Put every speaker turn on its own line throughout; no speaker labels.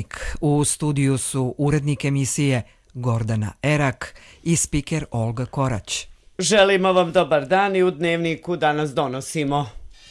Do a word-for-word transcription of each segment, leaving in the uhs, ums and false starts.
Dnevnik. U studiju su urednik emisije Gordana Erak i spiker Olga Korać.
Želimo vam dobar dan i u Dnevniku danas donosimo.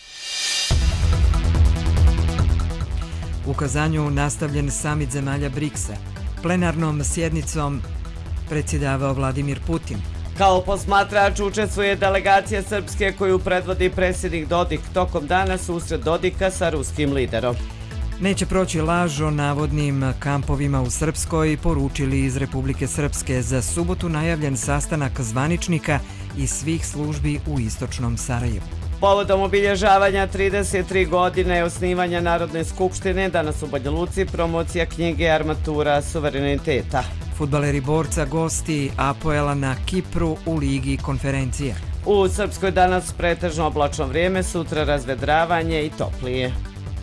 U Kazanju nastavljen samit zemalja briksa. Plenarnom sjednicom predsjedavao Vladimir Putin.
Kao posmatrač učestvuje delegacija Srpske koju predvodi predsjednik Dodik. Tokom dana susret Dodika sa ruskim liderom.
Neće proći laž o navodnim kampovima u Srpskoj, poručili iz Republike Srpske. Za subotu najavljen sastanak zvaničnika i svih službi u istočnom Sarajevu.
Povodom obilježavanja trideset tri godine osnivanja Narodne skupštine, danas u Banja Luci promocija knjige Armatura suvereniteta.
Fudbaleri Borca gosti Apoela na Kipru u Ligi konferencije.
U Srpskoj danas pretežno oblačno vrijeme, sutra razvedravanje i toplije.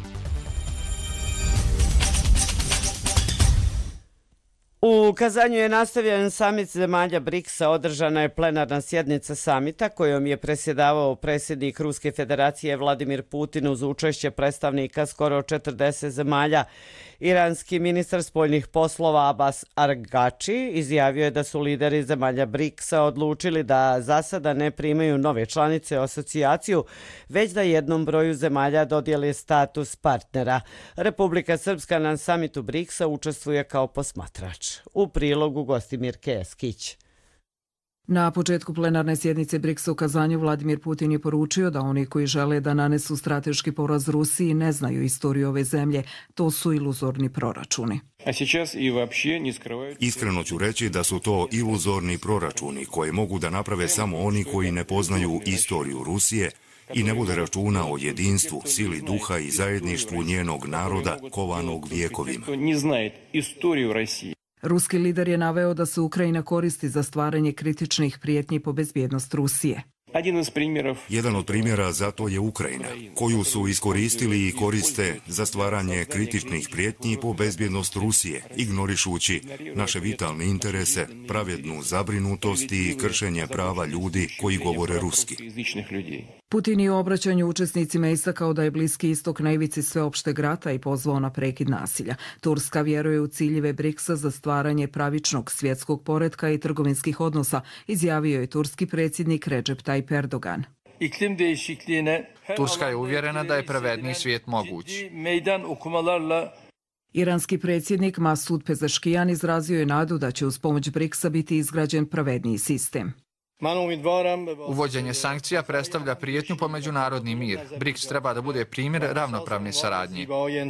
U Kazanju je nastavljen samit zemalja briksa, održana je plenarna sjednica samita kojom je predsjedavao predsjednik Ruske federacije Vladimir Putin uz učešće predstavnika skoro četrdeset zemalja. Iranski ministar spoljnih poslova Abbas Araghči izjavio je da su lideri zemalja briksa odlučili da za sada ne primaju nove članice u asocijaciju, već da jednom broju zemalja dodijeli status partnera. Republika Srpska na samitu briksa učestvuje kao posmatrač. U prilogu Gostimir Keskić.
Na početku plenarne sjednice briksa u Kazanju Vladimir Putin je poručio da oni koji žele da nanesu strateški poraz Rusiji ne znaju istoriju ove zemlje. To su iluzorni proračuni.
Iskreno ću reći da su to iluzorni proračuni koje mogu da naprave samo oni koji ne poznaju istoriju Rusije i ne vode računa o jedinstvu, sili duha i zajedništvu njenog naroda kovanog vjekovima.
Ruski lider je naveo da se Ukrajina koristi za stvaranje kritičnih prijetnji po bezbjednost Rusije.
Jedan od primjera za to je Ukrajina, koju su iskoristili i koriste za stvaranje kritičnih prijetnji po bezbjednost Rusije, ignorišući naše vitalne interese, pravednu zabrinutost i kršenje prava ljudi koji govore ruski.
Putin je u obraćanju učesnicima istakao da je Bliski istok na ivici sveopšteg rata i pozvao na prekid nasilja. Turska vjeruje u ciljeve briksa za stvaranje pravičnog svjetskog poretka i trgovinskih odnosa, izjavio je turski predsjednik Recep Tayyip Erdogan.
Turska je uvjerena da je pravedniji svijet moguć.
Iranski predsjednik Masud Pezeškijan izrazio je nadu da će uz pomoć briksa biti izgrađen pravedniji sistem.
Uvođenje sankcija predstavlja prijetnju po međunarodni mir. briks treba da bude primjer ravnopravne saradnje.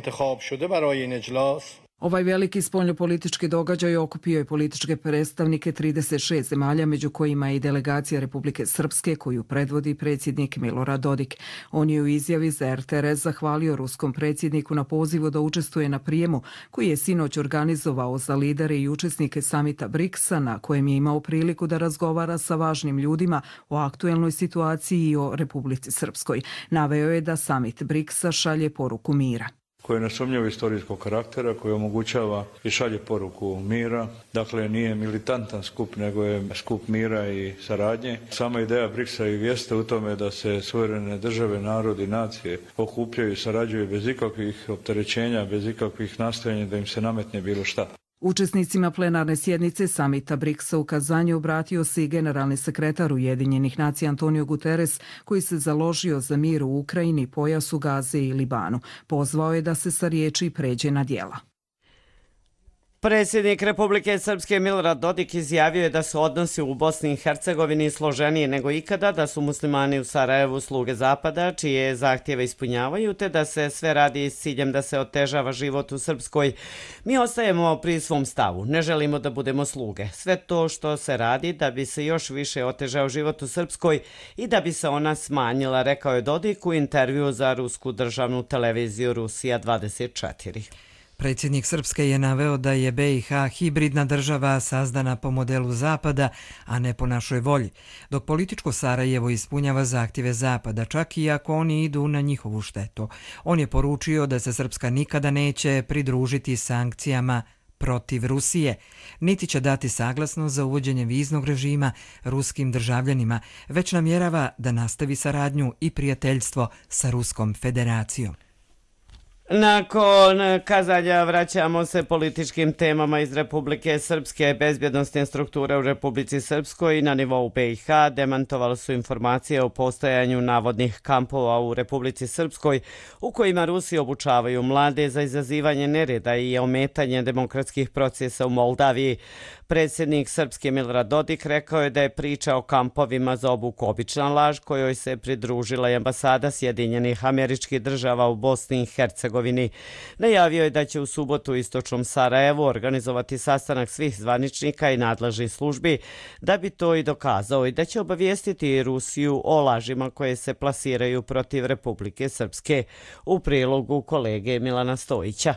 Ovaj veliki spoljnopolitički događaj okupio je političke predstavnike trideset šest zemalja, među kojima je i delegacija Republike Srpske koju predvodi predsjednik Milorad Dodik. On je u izjavi za er te er es zahvalio ruskom predsjedniku na pozivu da učestvuje na prijemu koji je sinoć organizovao za lidere i učesnike samita briksa, na kojem je imao priliku da razgovara sa važnim ljudima o aktuelnoj situaciji i o Republici Srpskoj. Naveo je da samit briksa šalje poruku mira.
Koji je nesumnjivo istorijskog karaktera, koji omogućava i šalje poruku mira. Dakle, nije militantan skup, nego je skup mira i saradnje. Sama ideja briksa i jeste u tome da se suverene države, narodi, nacije okupljaju i sarađuju bez ikakvih opterećenja, bez ikakvih nastojanja da im se nametne bilo šta.
Učesnicima plenarne sjednice samita briksa u Kazanju obratio se i generalni sekretar Ujedinjenih nacija Antonio Guterres, koji se založio za mir u Ukrajini, pojasu Gaze i Libanu. Pozvao je da se sa riječi pređe na djela.
Predsjednik Republike Srpske Milorad Dodik izjavio je da su odnosi u Bosni i Hercegovini složeniji nego ikada, da su muslimani u Sarajevu sluge Zapada, čije zahtjeve ispunjavaju, te da se sve radi s ciljem da se otežava život u Srpskoj. Mi ostajemo pri svom stavu, ne želimo da budemo sluge. Sve to što se radi da bi se još više otežao život u Srpskoj i da bi se ona smanjila, rekao je Dodik u intervju za rusku državnu televiziju Rusija dvadeset četiri.
Predsjednik Srpske je naveo da je be i ha hibridna država sazdana po modelu Zapada, a ne po našoj volji, dok političko Sarajevo ispunjava zahtjeve Zapada, čak i ako oni idu na njihovu štetu. On je poručio da se Srpska nikada neće pridružiti sankcijama protiv Rusije, niti će dati saglasnost za uvođenje viznog režima ruskim državljanima, već namjerava da nastavi saradnju i prijateljstvo sa Ruskom federacijom.
Nakon kazanja vraćamo se političkim temama iz Republike Srpske. Bezbjednostne strukture u Republici Srpskoj na nivou B i H demantovali su informacije o postojanju navodnih kampova u Republici Srpskoj u kojima Rusi obučavaju mlade za izazivanje nereda i ometanje demokratskih procesa u Moldaviji. Predsjednik Srpske Milorad Dodik rekao je da je priča o kampovima za obuku obična laž kojoj se pridružila i ambasada Sjedinjenih Američkih Država u Bosni i Hercegovini. Najavio je da će u subotu u istočnom Sarajevu organizovati sastanak svih zvaničnika i nadležnih službi da bi to i dokazao i da će obavijestiti Rusiju o lažima koje se plasiraju protiv Republike Srpske. U prilogu kolege Milana Stojića.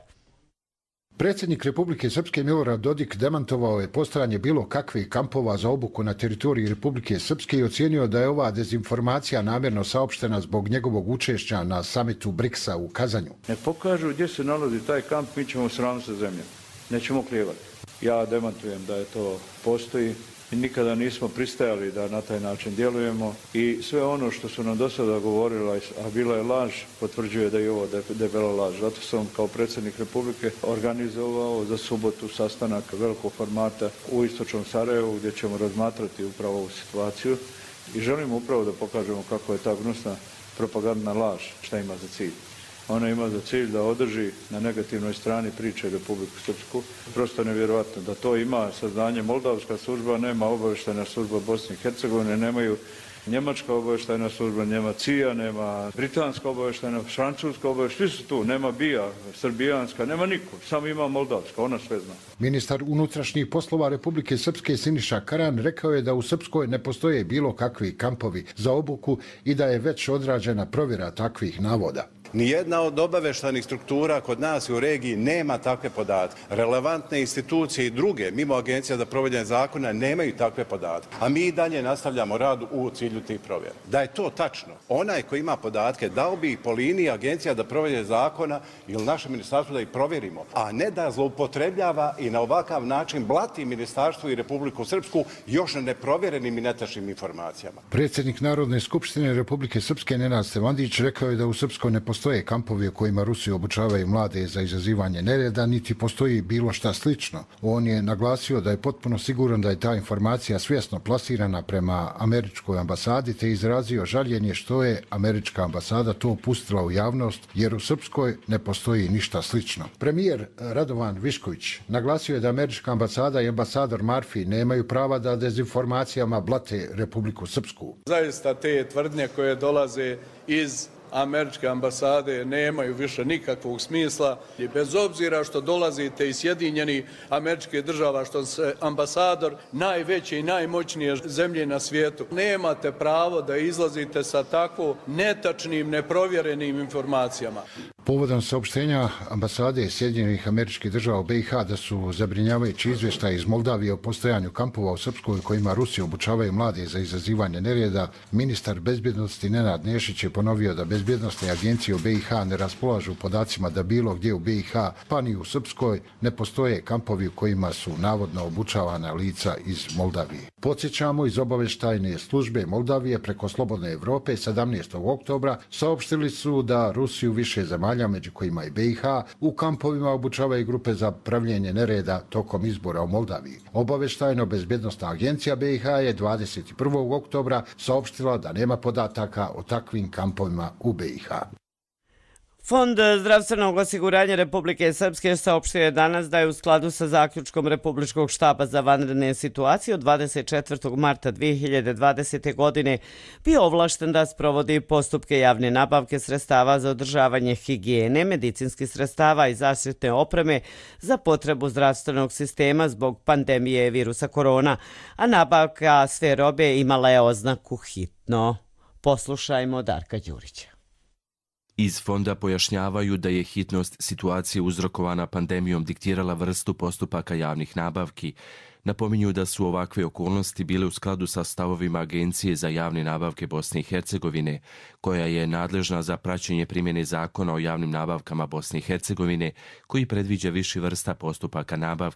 Predsjednik Republike Srpske Milorad Dodik demantovao je postojanje bilo kakvih kampova za obuku na teritoriji Republike Srpske i ocijenio da je ova dezinformacija namjerno saopštena zbog njegovog učešća na samitu briksa u Kazanju.
Ne pokažu gdje se nalazi taj kamp, mi ćemo sraviti sa zemljom. Nećemo klijevati. Ja demantujem da je to postoji i nikada nismo pristajali da na taj način djelujemo i sve ono što su nam do sada govorila, a bila je laž, potvrđuje da je ovo debela laž. Zato sam kao predsjednik Republike organizovao za subotu sastanak velikog formata u istočnom Sarajevu gdje ćemo razmatrati upravo ovu situaciju i želimo upravo da pokažemo kako je ta gnusna propagandna laž, šta ima za cilj. Ona ima za cilj da održi na negativnoj strani priče Republiku Srpsku. Prosto nevjerojatno da to ima saznanje Moldavska služba, nema obavještajna služba Bosne i Hercegovine, nemaju Njemačka obavještajna služba, nema C I A, nema Britanska obavještajna, Francuska obavještajna, svi su tu, nema B I A, Srbijanska, nema niko, samo ima Moldavska, ona sve zna.
Ministar unutrašnjih poslova Republike Srpske Siniša Karan rekao je da u Srpskoj ne postoje bilo kakvi kampovi za obuku i da je već odrađena provjera takvih navoda.
Nijedna od obavještajnih struktura kod nas u regiji nema takve podatke. Relevantne institucije i druge, mimo Agencija za provođenje zakona, nemaju takve podatke. A mi i dalje nastavljamo rad u cilju tih provjera. Da je to tačno, onaj koji ima podatke dao bi ih po liniji Agencija za provođenje zakona ili naše ministarstvo da ih provjerimo, a ne da zloupotrebljava i na ovakav način blati ministarstvo i Republiku Srpsku još neprovjerenim i netačnim informacijama.
Predsjednik Narodne skupštine Republike Srpske Nenad Stevandić rekao je da u Srpskoj ne postoji Postoje kampovi u kojima Rusi obučavaju mlade za izazivanje nereda, niti postoji bilo šta slično. On je naglasio da je potpuno siguran da je ta informacija svjesno plasirana prema američkoj ambasadi, te izrazio žaljenje što je američka ambasada to pustila u javnost, jer u Srpskoj ne postoji ništa slično. Premijer Radovan Višković naglasio je da američka ambasada i ambasador Marfi nemaju prava da dezinformacijama blate Republiku Srpsku.
Zaista te tvrdnje koje dolaze iz američke ambasade nemaju više nikakvog smisla i bez obzira što dolazite iz Sjedinjenih Američkih Država, što se ambasador najveće i najmoćnije zemlje na svijetu, nemate pravo da izlazite sa tako netačnim, neprovjerenim informacijama.
Povodom saopštenja ambasade Sjedinjenih Američkih Država u B i H da su zabrinjavajući izvještaj iz Moldavije o postojanju kampova u Srpskoj kojima Rusi obučavaju mlade za izazivanje nereda, ministar bezbjednosti Nenad Nešić je ponovio da bezbjednostne agencije u B i H ne raspolažu podacima da bilo gdje u B i H, pa ni u Srpskoj, ne postoje kampovi u kojima su navodno obučavana lica iz Moldavije. Podsjećamo, iz obavještajne službe Moldavije preko Slobodne Evrope sedamnaestog oktobra saopštili su da Rusiju više zemalja, među kojima i B i H, u kampovima obučavaju grupe za pravljenje nereda tokom izbora u Moldaviji. Obavještajno bezbjednostna agencija B i H je dvadeset prvog oktobra saopštila da nema podataka o takvim kampovima u B i H.
Fond zdravstvenog osiguranja Republike Srpske saopštio je danas da je u skladu sa zaključkom Republičkog štaba za vanredne situacije od dvadeset četvrtog marta dvije hiljade dvadesete. godine bio ovlašten da sprovodi postupke javne nabavke sredstava za održavanje higijene, medicinskih sredstava i zaštitne opreme za potrebu zdravstvenog sistema zbog pandemije virusa korona, a nabavka sve robe imala je oznaku hitno. Poslušajmo Darka Đurića.
Iz fonda pojašnjavaju da je hitnost situacije uzrokovana pandemijom diktirala vrstu postupaka javnih nabavki. Napominju da su ovakve okolnosti bile u skladu sa stavovima Agencije za javne nabavke Bosne i Hercegovine, koja je nadležna za praćenje primjene zakona o javnim nabavkama Bosne i Hercegovine, koji predviđa više vrsta postupaka nabavki.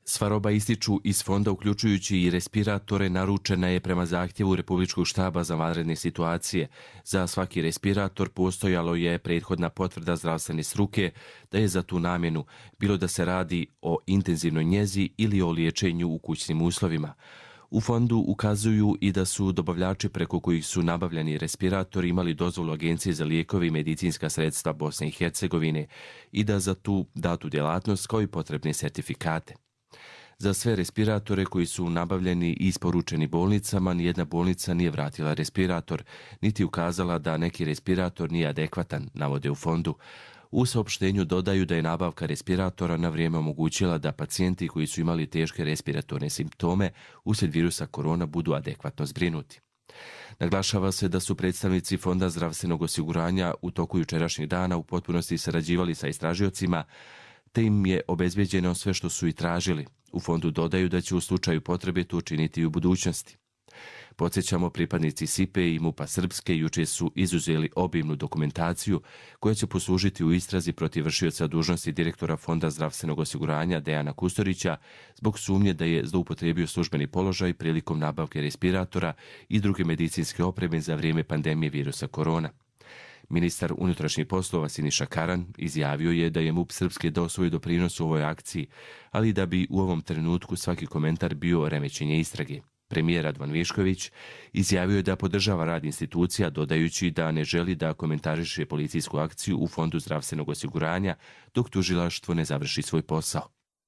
Sva roba ističu iz fonda, uključujući i respiratore, naručena je prema zahtjevu Republičkog štaba za vanredne situacije. Za svaki respirator postojalo je prethodna potvrda zdravstvene struke da je za tu namjenu, bilo da se radi o intenzivnoj njezi ili o liječenju u kućnim uslovima. U fondu ukazuju i da su dobavljači preko kojih su nabavljeni respiratori imali dozvolu Agencije za lijekove i medicinska sredstva Bosne i Hercegovine i da za tu datu djelatnost kao i potrebne sertifikate. Za sve respiratore koji su nabavljeni i isporučeni bolnicama, nijedna bolnica nije vratila respirator, niti ukazala da neki respirator nije adekvatan, navode u fondu. U saopštenju dodaju da je nabavka respiratora na vrijeme omogućila da pacijenti koji su imali teške respiratorne simptome uslijed virusa korona budu adekvatno zbrinuti. Naglašava se da su predstavnici Fonda zdravstvenog osiguranja u toku jučerašnjeg dana u potpunosti sarađivali sa istražiocima, te im je obezbeđeno sve što su i tražili. U fondu dodaju da će u slučaju potrebe to učiniti i u budućnosti. Podsjećamo, pripadnici S I P E i MUP-a Srpske juče su izuzeli obimnu dokumentaciju koja će poslužiti u istrazi protiv vršioca dužnosti direktora Fonda zdravstvenog osiguranja Dejana Kusturića zbog sumnje da je zloupotrijebio službeni položaj prilikom nabavke respiratora i druge medicinske opreme za vrijeme pandemije virusa korona. Ministar unutrašnjih poslova Siniša Karan izjavio je da je MUP Srpske dao svoj doprinos u ovoj akciji, ali da bi u ovom trenutku svaki komentar bio remećenje istrage. Premijer Radovan Višković izjavio je da podržava rad institucija, dodajući da ne želi da komentariše policijsku akciju u Fondu zdravstvenog osiguranja dok tužilaštvo ne završi svoj posao.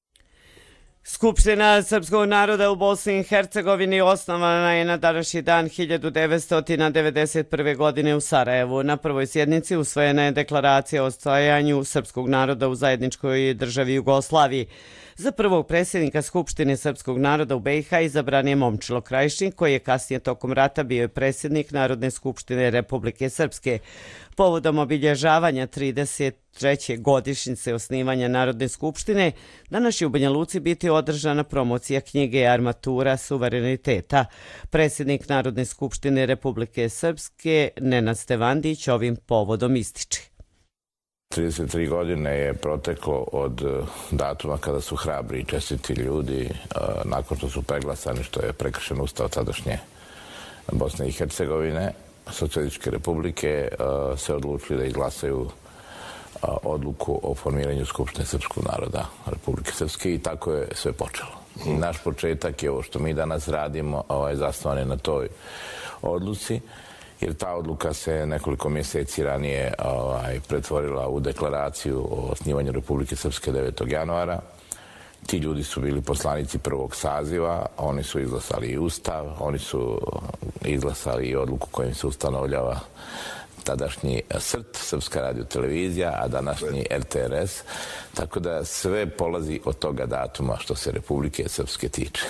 Skupština srpskog naroda u Bosni i Hercegovini osnovana je na današnji dan hiljadu devetsto devedeset prve. godine u Sarajevu. Na prvoj sjednici usvojena je deklaracija o stojanju srpskog naroda u zajedničkoj državi Jugoslaviji. Za prvog predsjednika Skupštine srpskog naroda u B i H izabran je Momčilo Krajišnik, koji je kasnije tokom rata bio predsjednik Narodne skupštine Republike Srpske. Povodom obilježavanja trideset treće godišnjice osnivanja Narodne skupštine, danas će u Banja Luci biti održana promocija knjige Armatura suvereniteta. Predsjednik Narodne skupštine Republike Srpske Nenad Stevandić ovim povodom ističe.
trideset tri godine je proteklo od datuma kada su hrabri i čestiti ljudi, nakon što su preglasani, što je prekršen ustav tadašnje Bosne i Hercegovine, Socijalističke republike, se odlučili da izglasaju odluku o formiranju Skupštine srpskog naroda Republike Srpske i tako je sve počelo. I naš početak je ovo što mi danas radimo, ovaj, zasnovan je na toj odluci, jer ta odluka se nekoliko mjeseci ranije ovaj, pretvorila u deklaraciju o osnivanju Republike Srpske devetog januara. Ti ljudi su bili poslanici prvog saziva, oni su izglasali i ustav, oni su izglasali i odluku kojim se ustanovljava tadašnji S R T, Srpska radiotelevizija, a današnji R T R S, tako da sve polazi od toga datuma što se Republike Srpske tiče.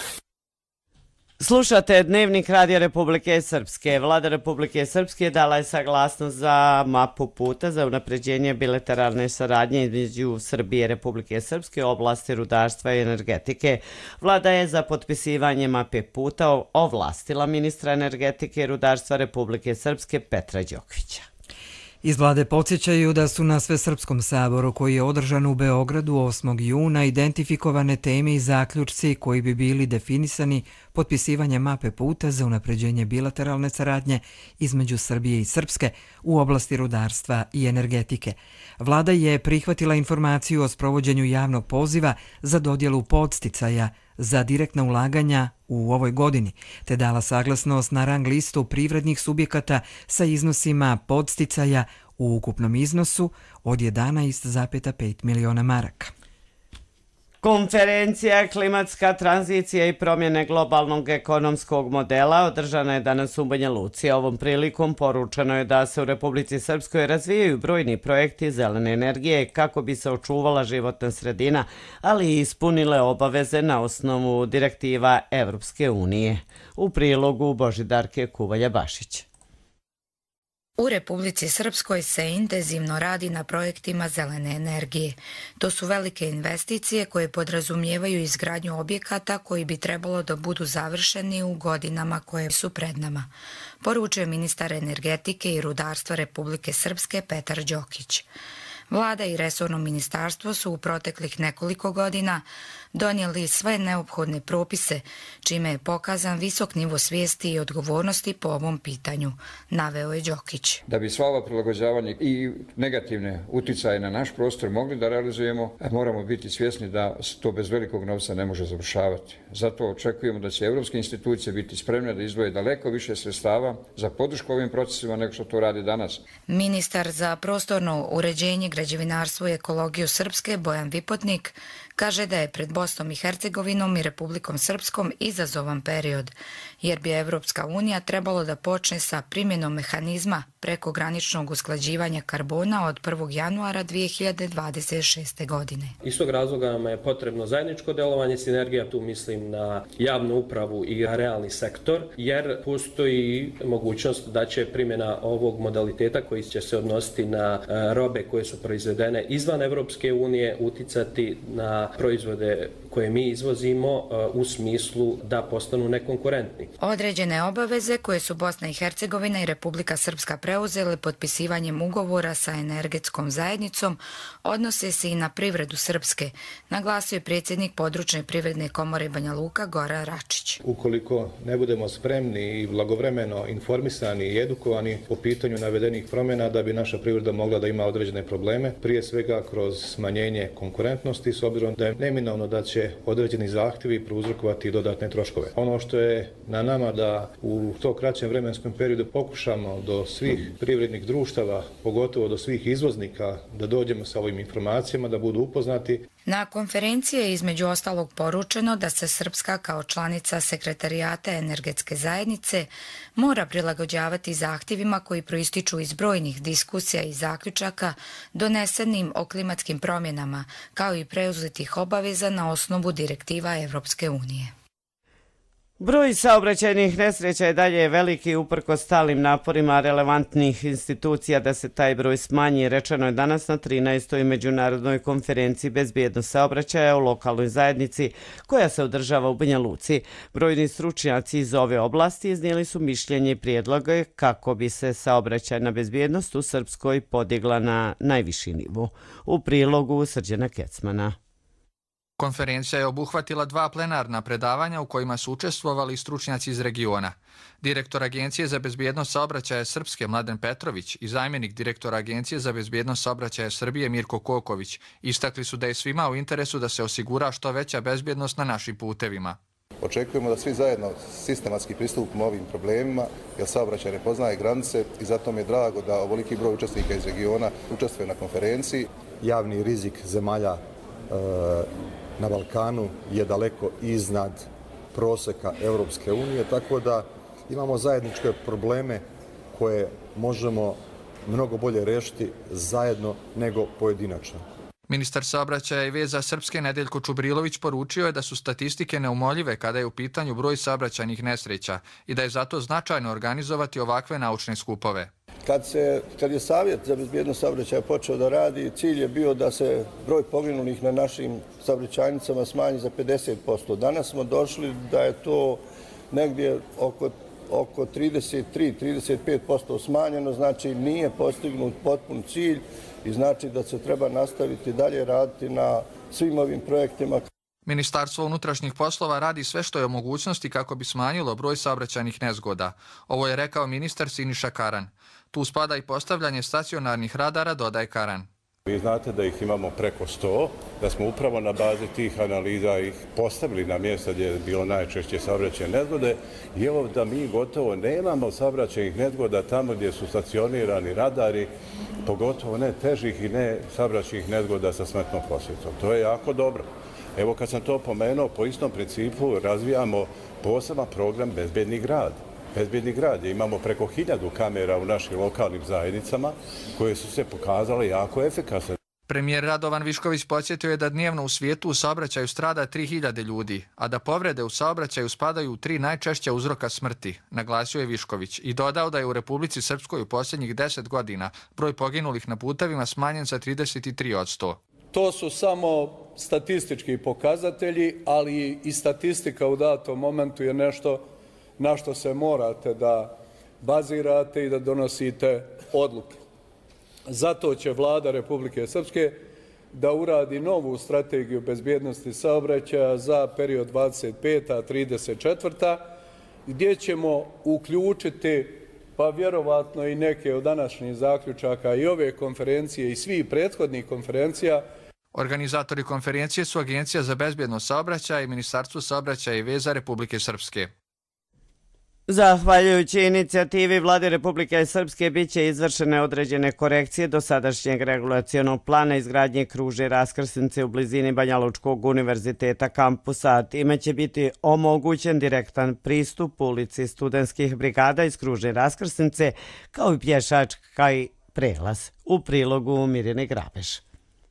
Slušate Dnevnik Radija Republike Srpske. Vlada Republike Srpske dala je saglasnost za mapu puta za unapređenje bilateralne saradnje između Srbije i Republike Srpske u oblasti rudarstva i energetike. Vlada je za potpisivanje mape puta ovlastila ministra energetike i rudarstva Republike Srpske Petra Đokovića.
Iz vlade podsjećaju da su na Svesrpskom saboru koji je održan u Beogradu osmog juna identifikovane teme i zaključci koji bi bili definisani potpisivanjem mape puta za unapređenje bilateralne saradnje između Srbije i Srpske u oblasti rudarstva i energetike. Vlada je prihvatila informaciju o sprovođenju javnog poziva za dodjelu podsticaja za direktna ulaganja u ovoj godini, te dala saglasnost na rang listu privrednih subjekata sa iznosima podsticaja u ukupnom iznosu od jedanaest zarez pet miliona maraka.
Konferencija Klimatska tranzicija i promjene globalnog ekonomskog modela održana je danas u Banja Luci. Ovom prilikom poručeno je da se u Republici Srpskoj razvijaju brojni projekti zelene energije kako bi se očuvala životna sredina, ali i ispunile obaveze na osnovu direktiva Evropske unije. U prilogu Božidarke Kuvalja-Bašić.
U Republici Srpskoj se intenzivno radi na projektima zelene energije. To su velike investicije koje podrazumijevaju izgradnju objekata koji bi trebalo da budu završeni u godinama koje su pred nama, poručuje ministar energetike i rudarstva Republike Srpske Petar Đokić. Vlada i resorno ministarstvo su u proteklih nekoliko godina donijeli sve neophodne propise, čime je pokazan visok nivo svijesti i odgovornosti po ovom pitanju, naveo je Đokić.
Da bi sva ova prilagođavanja i negativne uticaje na naš prostor mogli da realizujemo, moramo biti svjesni da to bez velikog novca ne može završavati. Zato očekujemo da će evropske institucije biti spremne da izdvoje daleko više sredstava za podršku ovim procesima nego što to radi danas.
Ministar za prostorno uređenje, građevinarstvo i ekologiju Srpske Bojan Vipotnik kaže da je pred Bosnom i Hercegovinom i Republikom Srpskom izazovan period, jer bi Evropska unija trebalo da počne sa primjenom mehanizma prekograničnog usklađivanja karbona od prvog januara dvije hiljade dvadeset šeste. godine.
Iz tog razloga nam je potrebno zajedničko delovanje, sinergija, tu mislim na javnu upravu i realni sektor, jer postoji mogućnost da će primjena ovog modaliteta koji će se odnositi na robe koje su proizvedene izvan Evropske unije uticati na proizvode koje mi izvozimo u smislu da postanu nekonkurentni.
Određene obaveze koje su Bosna i Hercegovina i Republika Srpska preuzele potpisivanjem ugovora sa energetskom zajednicom odnose se i na privredu Srpske, naglasio je predsjednik područne privredne komore Banja Luka Goran Račić.
Ukoliko ne budemo spremni i blagovremeno informisani i edukovani po pitanju navedenih promjena, da bi naša privreda mogla da ima određene probleme, prije svega kroz smanjenje konkurentnosti, s obzirom da je neminovno da će određeni zahtjevi prouzrokovati dodatne troškove. Ono što je na nama da u to kraćem vremenskom periodu pokušamo do svih privrednih društava, pogotovo do svih izvoznika, da dođemo sa ovim informacijama, da budu upoznati.
Na konferenciji je između ostalog poručeno da se Srpska kao članica Sekretarijata energetske zajednice mora prilagođavati zahtjevima koji proističu iz brojnih diskusija i zaključaka donesenim o klimatskim promjenama, kao i preuzetih obaveza na osnovu direktiva Evropske unije.
Broj saobraćajnih nesreća je dalje veliki uprkos stalnim naporima relevantnih institucija da se taj broj smanji. Rečeno je danas na trinaestoj međunarodnoj konferenciji bezbjednost saobraćaja u lokalnoj zajednici koja se održava u Banja Luci. Brojni stručnjaci iz ove oblasti iznijeli su mišljenje i prijedloge kako bi se saobraćajna bezbjednost u Srpskoj podigla na najviši nivo. U prilogu Srđana Kecmana.
Konferencija je obuhvatila dva plenarna predavanja u kojima su učestvovali stručnjaci iz regiona. Direktor Agencije za bezbjednost saobraćaja Srpske Mladen Petrović i zamjenik direktora Agencije za bezbjednost saobraćaja Srbije Mirko Koković istakli su da je svima u interesu da se osigura što veća bezbjednost na našim putevima.
Očekujemo da svi zajedno sistematski pristupimo ovim problemima, jer saobraćaj ne poznaje granice i zato mi je drago da ovoliki broj učesnika iz regiona učestvuje na konferenciji.
Javni rizik zemalja na Balkanu je daleko iznad proseka Evropske unije, tako da imamo zajedničke probleme koje možemo mnogo bolje rešiti zajedno nego pojedinačno.
Ministar saobraćaja i veza Srpske Nedeljko Čubrilović poručio je da su statistike neumoljive kada je u pitanju broj saobraćajnih nesreća i da je zato značajno organizovati ovakve naučne skupove.
Kad, se, kad je Savjet za bezbjednost saobraćaja počeo da radi, cilj je bio da se broj poginulih na našim saobraćajnicama smanji za pedeset posto. Danas smo došli da je to negdje oko, oko trideset tri do trideset pet posto smanjeno, znači nije postignut potpun cilj i znači da se treba nastaviti dalje raditi na svim ovim projektima.
Ministarstvo unutrašnjih poslova radi sve što je u mogućnosti kako bi smanjilo broj saobraćajnih nezgoda. Ovo je rekao ministar Siniša Karan. Tu spada i postavljanje stacionarnih radara, dodaje Karan.
Vi znate da ih imamo preko sto, da smo upravo na bazi tih analiza ih postavili na mjesta gdje je bilo najčešće saobraćajne nezgode i evo da mi gotovo nemamo saobraćajnih nezgoda tamo gdje su stacionirani radari, pogotovo ne težih i ne saobraćajnih nezgoda sa smrtnom posljedicom. To je jako dobro. Evo kad sam to pomenuo, po istom principu razvijamo poseban program Bezbjedni grad. Bezbjedni grad je imamo preko hiljadu kamera u našim lokalnim zajednicama koje su se pokazale jako efikasne.
Premijer Radovan Višković podsjetio je da dnevno u svijetu u saobraćaju strada tri hiljade ljudi, a da povrede u saobraćaju spadaju u tri najčešća uzroka smrti, naglasio je Višković i dodao da je u Republici Srpskoj u posljednjih deset godina broj poginulih na putevima smanjen za trideset tri posto.
To su samo statistički pokazatelji, ali i statistika u datom momentu je nešto na što se morate da bazirate i da donosite odluke. Zato će vlada Republike Srpske da uradi novu strategiju bezbjednosti saobraćaja za period dvadeset peta do trideset četvrta gdje ćemo uključiti pa vjerovatno i neke od današnjih zaključaka i ove konferencije i svih prethodnih konferencija.
Organizatori konferencije su Agencija za bezbjednost saobraćaja i Ministarstvo saobraćaja i veza Republike Srpske.
Zahvaljujući inicijativi Vlade Republike Srpske biće izvršene određene korekcije dosadašnjeg regulacionog plana izgradnje kružne raskrsnice u blizini Banja Lučkog univerziteta kampusa. Time će biti omogućen direktan pristup ulici studentskih brigada iz kružne raskrsnice kao i pješačka i prelaz. U prilogu Mirjane Grabeš.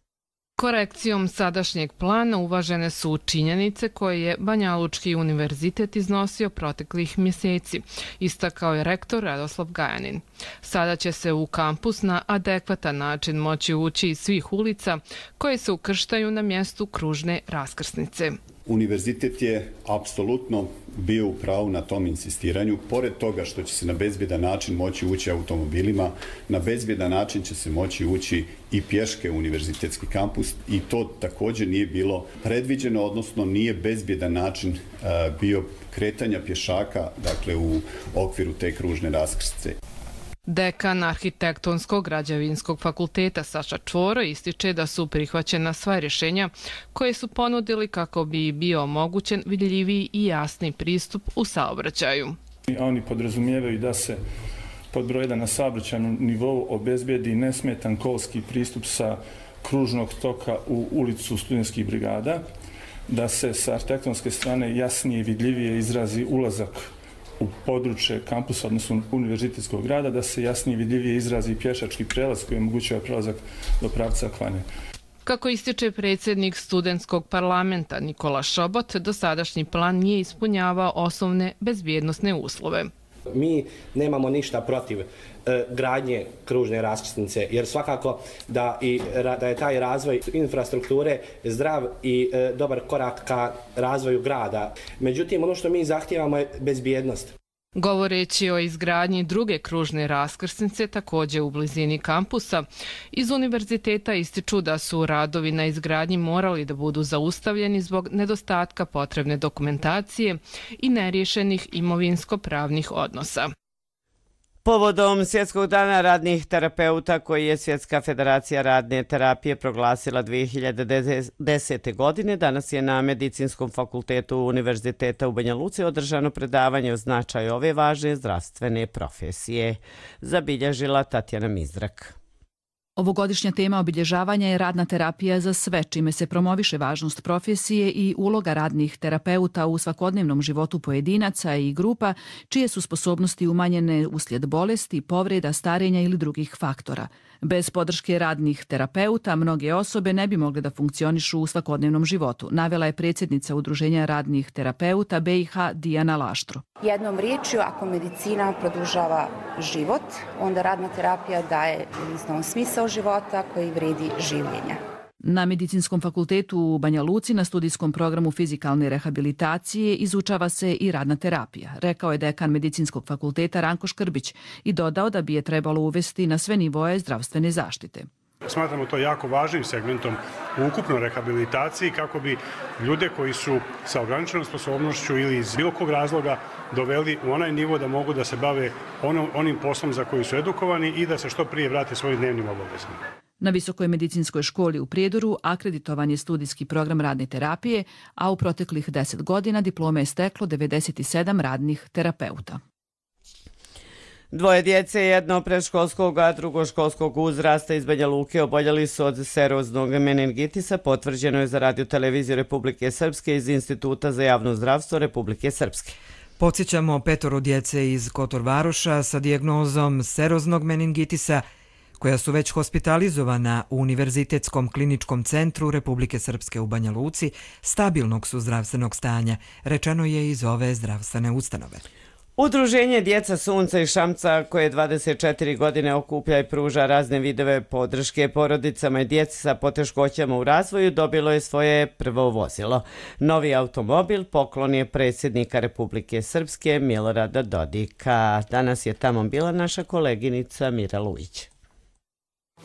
Korekcijom sadašnjeg plana uvažene su činjenice koje je Banja Lučki univerzitet iznosio proteklih mjeseci, istakao je rektor Radoslav Gajanin. Sada će se u kampus na adekvatan način moći ući iz svih ulica koje se ukrštaju na mjestu kružne raskrsnice.
Univerzitet je apsolutno bio u pravu na tom insistiranju. Pored toga što će se na bezbjedan način moći ući automobilima, na bezbjedan način će se moći ući i pješke u univerzitetski kampus i to također nije bilo predviđeno, odnosno nije bezbjedan način uh, bio kretanja pješaka, dakle u okviru te kružne raskrsnice.
Dekan Arhitektonskog građevinskog fakulteta Saša Čvoro ističe da su prihvaćena sva rješenja koje su ponudili kako bi bio omogućen vidljiviji i jasni pristup u saobraćaju.
Oni podrazumijevaju da se pod broj jedan na saobraćajnom nivou obezbijedi nesmetan kolski pristup sa kružnog toka u ulicu studentskih brigada, da se sa arhitektonske strane jasnije i vidljivije izrazi ulazak u područje kampusa, odnosno univerzitetskog grada, da se jasnije i vidljivije izrazi pješački prelaz koji omogućava prelazak do pravca Kvanje.
Kako ističe predsjednik studentskog parlamenta Nikola Šobot, dosadašnji plan nije ispunjavao osnovne bezbjednosne uslove.
Mi nemamo ništa protiv e, gradnje kružne raskrsnice, jer svakako da, i, da je taj razvoj infrastrukture zdrav i e, dobar korak ka razvoju grada. Međutim, ono što mi zahtijevamo je bezbjednost.
Govoreći o izgradnji druge kružne raskrsnice također u blizini kampusa, iz univerziteta ističu da su radovi na izgradnji morali da budu zaustavljeni zbog nedostatka potrebne dokumentacije i neriješenih imovinsko-pravnih odnosa.
Povodom Svjetskog dana radnih terapeuta koji je Svjetska federacija radne terapije proglasila dvije hiljade desete. godine, danas je na Medicinskom fakultetu Univerziteta u Banja Luci održano predavanje o značaju ove važne zdravstvene profesije. Zabilježila Tatjana Mizrak.
Ovogodišnja tema obilježavanja je radna terapija za sve, čime se promoviše važnost profesije i uloga radnih terapeuta u svakodnevnom životu pojedinaca i grupa, čije su sposobnosti umanjene uslijed bolesti, povreda, starenja ili drugih faktora. Bez podrške radnih terapeuta mnoge osobe ne bi mogle da funkcionišu u svakodnevnom životu, navela je predsjednica Udruženja radnih terapeuta B i H Dijana Laštru.
Jednom riječju, ako medicina produžava život, onda radna terapija daje jednostavno smisao života koji vredi življenja.
Na Medicinskom fakultetu u Banja Luci na studijskom programu fizikalne rehabilitacije izučava se i radna terapija, rekao je dekan Medicinskog fakulteta Ranko Škrbić i dodao da bi je trebalo uvesti na sve nivoje zdravstvene zaštite.
Smatramo to jako važnim segmentom u ukupnoj rehabilitaciji kako bi ljude koji su sa ograničenom sposobnošću ili iz bilo kog razloga doveli u onaj nivo da mogu da se bave onom, onim poslom za koji su edukovani i da se što prije vrate svojim dnevnim obavezama.
Na Visokoj medicinskoj školi u Prijedoru akreditovan je studijski program radne terapije, a u proteklih deset godina diplome je steklo devedeset sedam radnih terapeuta.
Dvoje djece, jedno predškolskog, a drugo školskog uzrasta iz Banja Luke oboljeli su od seroznog meningitisa, potvrđeno je za Radio televiziju Republike Srpske iz Instituta za javno zdravstvo Republike Srpske.
Podsjećamo petoro djece iz Kotor Varoša sa dijagnozom seroznog meningitisa, koja su već hospitalizovana u Univerzitetskom kliničkom centru Republike Srpske u Banja Luci, stabilnog su zdravstvenog stanja, rečeno je iz ove zdravstvene ustanove.
Udruženje Djeca Sunca i Šamca, koje dvadeset četiri godine okuplja i pruža razne vidove podrške porodicama i djeci sa poteškoćama u razvoju, dobilo je svoje prvo vozilo. Novi automobil poklon je predsjednika Republike Srpske Milorada Dodika. Danas je tamo bila naša koleginica Mira Lujić.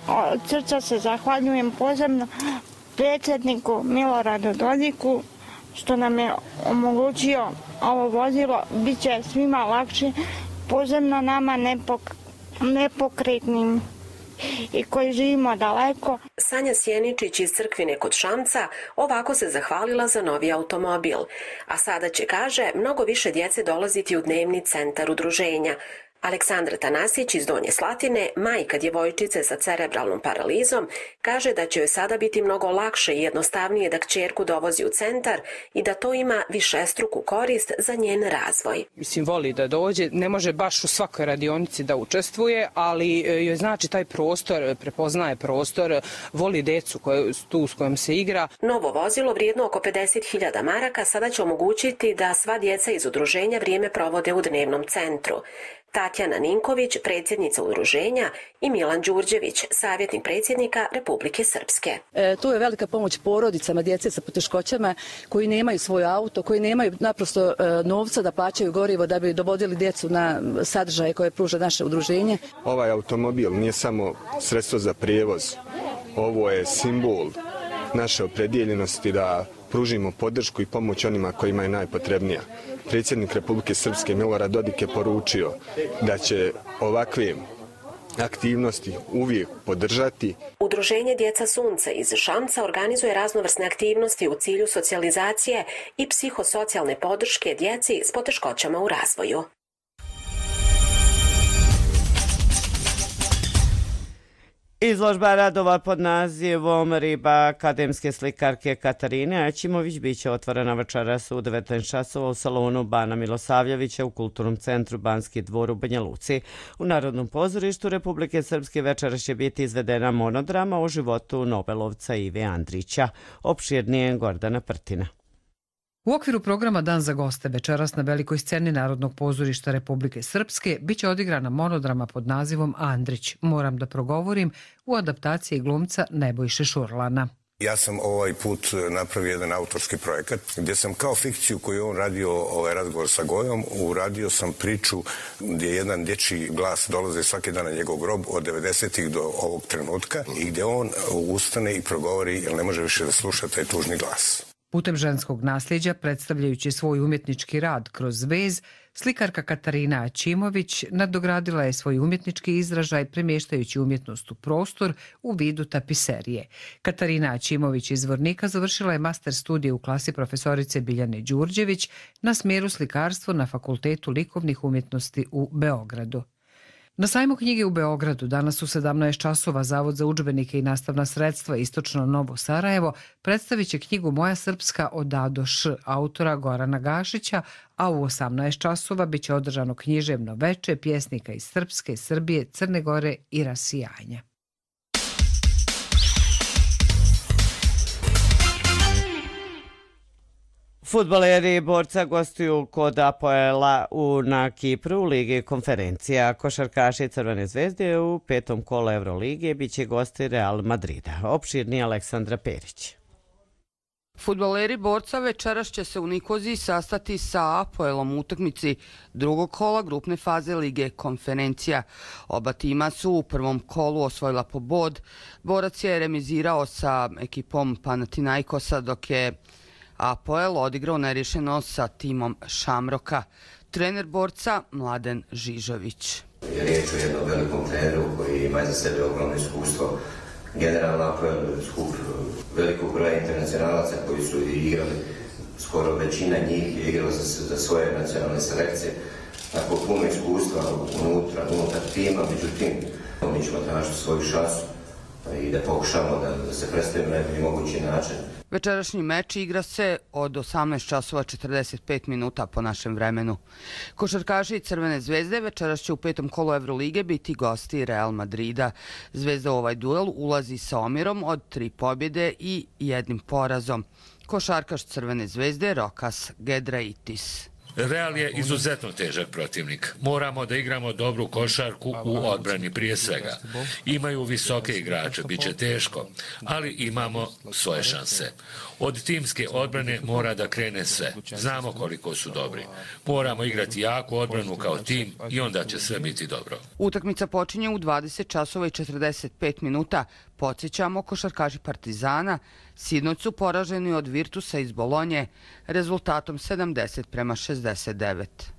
Od srca se zahvaljujem posebno predsjedniku Miloradu Dodiku što nam je omogućio ovo vozilo. Biće svima lakše, posebno nama nepok nepokretnim i koji živimo daleko.
Sanja Sjeničić iz Crkvine kod Šamca ovako se zahvalila za novi automobil. A sada će, kaže, mnogo više djece dolaziti u dnevni centar udruženja. Aleksandra Tanasić iz Donje Slatine, majka djevojčice sa cerebralnom paralizom, kaže da će joj sada biti mnogo lakše i jednostavnije da kćerku dovozi u centar i da to ima višestruku korist za njen razvoj.
Mislim, voli da dođe, ne može baš u svakoj radionici da učestvuje, ali joj znači taj prostor, prepoznaje prostor, voli decu koju, tu s kojom se igra.
Novo vozilo vrijedno oko pedeset hiljada maraka sada će omogućiti da sva djeca iz udruženja vrijeme provode u dnevnom centru. Tatjana Ninković, predsjednica udruženja, i Milan Đurđević, savjetnik predsjednika Republike Srpske.
E, tu je velika pomoć porodicama, djece sa poteškoćama koji nemaju svoj auto, koji nemaju naprosto e, novca da plaćaju gorivo da bi dovodili djecu na sadržaje koje pruža naše udruženje.
Ovaj automobil nije samo sredstvo za prijevoz, ovo je simbol naše opredjeljenosti da pružimo podršku i pomoć onima kojima je najpotrebnija. Predsjednik Republike Srpske Milorad Dodik je poručio da će ovakve aktivnosti uvijek podržati.
Udruženje Djeca Sunca iz Šamca organizuje raznovrsne aktivnosti u cilju socijalizacije i psihosocijalne podrške djeci s poteškoćama u razvoju.
Izložba radova pod nazivom Riba akademske slikarke Katarine Aćimović biće otvorena večeras u devetnaest časova u salonu Bana Milosavljevića u Kulturnom centru Banski dvor u Banja Luci. U Narodnom pozorištu Republike Srpske večeras će biti izvedena monodrama o životu Nobelovca Ive Andrića. Opširnije Gordana Prtina.
U okviru programa Dan za goste večeras na velikoj sceni Narodnog pozorišta Republike Srpske biće odigrana monodrama pod nazivom Andrić, moram da progovorim, u adaptaciji glumca Nebojše Šurlana.
Ja sam ovaj put napravio jedan autorski projekat gdje sam kao fikciju koju on radio ovaj razgovor sa Gojom, uradio sam priču gdje jedan dječji glas dolaze svaki dan na njegov grob od devedesetih do ovog trenutka i gdje on ustane i progovori jer ne može više da sluša taj tužni glas.
Putem ženskog nasljeđa, predstavljajući svoj umjetnički rad kroz vez, slikarka Katarina Aćimović nadogradila je svoj umjetnički izražaj premještajući umjetnost u prostor u vidu tapiserije. Katarina Aćimović iz Zvornika završila je master studije u klasi profesorice Biljane Đurđević na smjeru slikarstvo na Fakultetu likovnih umjetnosti u Beogradu. Na sajmu knjige u Beogradu danas u sedamnaest časova Zavod za udžbenike i nastavna sredstva Istočno Novo Sarajevo predstavit će knjigu Moja srpska od A do Š autora Gorana Gašića, a u osamnaest časova biće održano književno veče pjesnika iz Srpske, Srbije, Crne Gore i rasijanja.
Fudbaleri Borca gostuju kod Apoela u, na Kipru u Ligi konferencija. Košarkaši Crvene zvezde u petom kolu Eurolige biće gosti Real Madrida. Opširni Aleksandra Perić.
Fudbaleri Borca večeras će se u Nikoziji sastati sa Apoelom u utakmici drugog kola grupne faze Lige konferencija. Oba tima su u prvom kolu osvojila po bod. Borac je remizirao sa ekipom Panathinaikosa dok je Apoel odigrao nerješeno sa timom Šamroka. Trener Borca Mladen Žižović.
Je riječ o jednom velikom treneru koji ima za sebe ogromno iskustvo. Generalno Apoel skup velikog broja internacionalaca koji su igrali, skoro većina njih je igrala za, za svoje nacionalne selekcije. Tako puno iskustva unutra, unutar tima, međutim mi ćemo tražiti svoju šansu i da pokušamo da, da se predstavimo na najbolji mogući način.
Večerašnji meč igra se od osamnaest časova četrdeset pet minuta po našem vremenu. Košarkaši Crvene zvezde večeras će u petom kolu Evrolige biti gosti Real Madrida. Zvezda u ovaj duel ulazi sa omjerom od tri pobjede i jednim porazom. Košarkaš Crvene zvezde Rokas Gedraitis.
Real je izuzetno težak protivnik. Moramo da igramo dobru košarku u odbrani prije svega. Imaju visoke igrače, bit će teško, ali imamo svoje šanse. Od timske odbrane mora da krene sve. Znamo koliko su dobri. Moramo igrati jaku odbranu kao tim i onda će sve biti dobro.
Utakmica počinje u dvadeset časova i četrdeset pet minuta. Podsjećamo, košarkaši Partizana sinoć su poraženi od Virtusa iz Bolonje rezultatom sedamdeset prema šezdeset devet.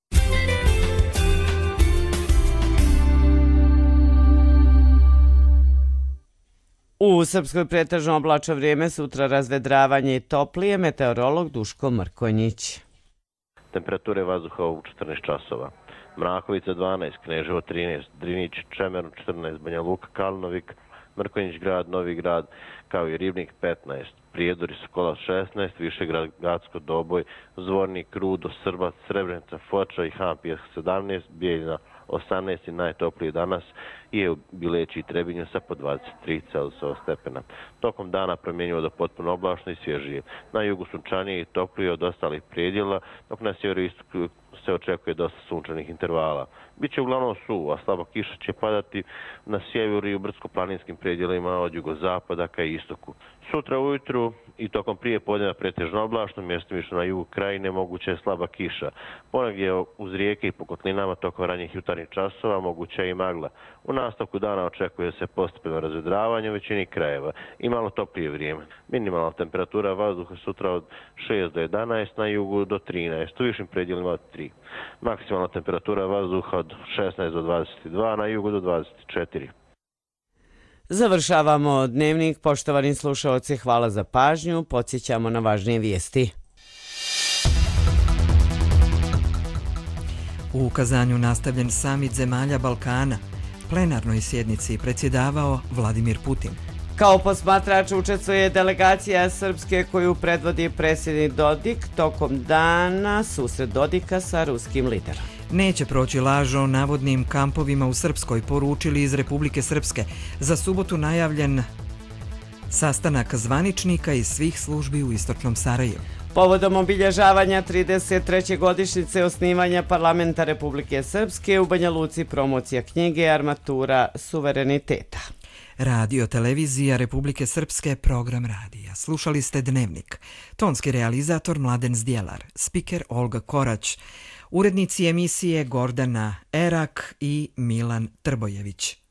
U Srpskoj pretežno oblačno vrijeme, sutra razvedravanje i toplije, meteorolog Duško Mrkonjić.
Temperature vazduha u četrnaest časova. Mrakovica dvanaest, Kneževo trinaest, Drinić, Čemer četrnaest, Banja Luka, Kalnovik, Mrkonjić grad, Novi grad, kao i Ribnik petnaest, Prijedor i Sokola šesnaest, Višegrad, Gacko, Doboj, Zvornik, Rudo, Srbac, Srebrenica, Foča i Hampije sedamnaest, Bijeljina osamnaest i najtoplije danas je u Bileći i Trebinju sa po dvadeset tri Celzijusova stepena. Tokom dana promjenjivo do potpuno oblačno i svježije. Na jugu sunčanije i toplije od ostalih predjela, dok na sjeveroistoku se očekuje dosta sunčanih intervala. Biće uglavnom suvo, a slaba kiša će padati na sjeveru i u brdsko-planinskim predjelima od jugozapada ka istoku. Sutra ujutru i tokom prije podneva pretežno oblačno, mjestimično na jugu krajine moguća je slaba kiša. Ponegdje uz rijeke i po kotlinama tokom ranjih jutarnjih časova moguća je i magla. U nastavku dana očekuje se postepeno razvedravanje u većini krajeva i malo toplije vrijeme. Minimalna temperatura vazduha sutra od šest do jedanaest, na jugu do trinaest, u višim predjelima od tri. Maksimalna temperatura vazduha od šesnaest do dvadeset dva, na jugu do dvadeset četiri.
Završavamo dnevnik. Poštovani slušalci, hvala za pažnju. Podsjećamo na važnije vijesti.
U Kazanju nastavljen samit zemalja Balkana. Plenarnoj sjednici predsjedavao Vladimir Putin.
Kao posmatrač učestvuje delegacija Srpske koju predvodi predsjednik Dodik. Tokom dana susret Dodika sa ruskim liderom.
Neće proći laž o navodnim kampovima u Srpskoj, poručili iz Republike Srpske. Za subotu najavljen sastanak zvaničnika iz svih službi u istočnom Sarajevu.
Povodom obilježavanja trideset treće godišnjice osnivanja Parlamenta Republike Srpske u Banja Luci promocija knjige Armatura suvereniteta.
Radio televizija Republike Srpske, program radija. Slušali ste Dnevnik. Tonski realizator Mladen Zdjelar, spiker Olga Korać, urednici emisije Gordana Erak i Milan Trbojević.